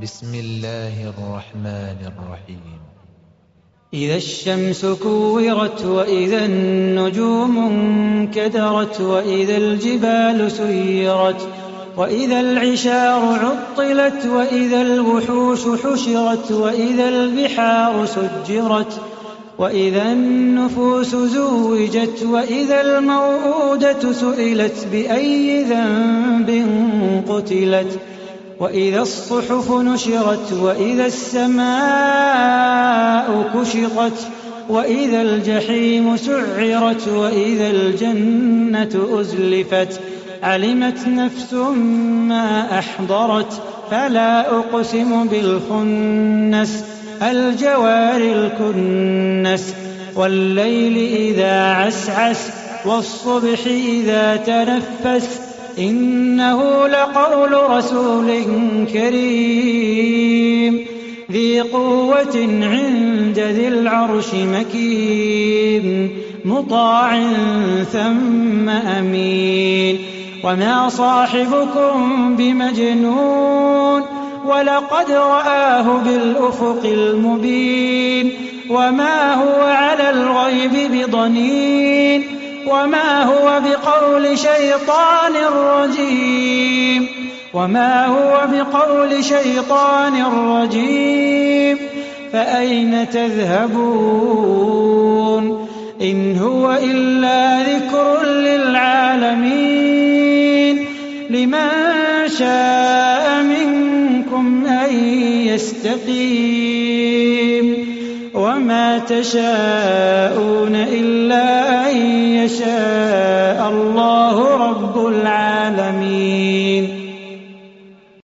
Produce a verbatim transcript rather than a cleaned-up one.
بسم الله الرحمن الرحيم. إذا الشمس كورت وإذا النجوم انكدرت وإذا الجبال سيرت وإذا العشار عطلت وإذا الوحوش حشرت وإذا البحار سجرت وإذا النفوس زوجت وإذا الموءودة سئلت بأي ذنب قتلت وإذا الصحف نشرت وإذا السماء كشطت وإذا الجحيم سعرت وإذا الجنة أزلفت علمت نفس ما أحضرت فلا أقسم بالخنس الجوار الكنس والليل إذا عسعس والصبح إذا تنفس إنه لقول رسول كريم ذي قوة عند ذي العرش مكين مطاع ثم أمين وما صاحبكم بمجنون ولقد رآه بالأفق المبين وما هو على الغيب بضنين وما هو بقول شيطان رجيم وما هو بقول شيطان رجيم فأين تذهبون إن هو إلا ذكر للعالمين لمن شاء منكم أن يستقيم وما تشاءون إلا أن يشاء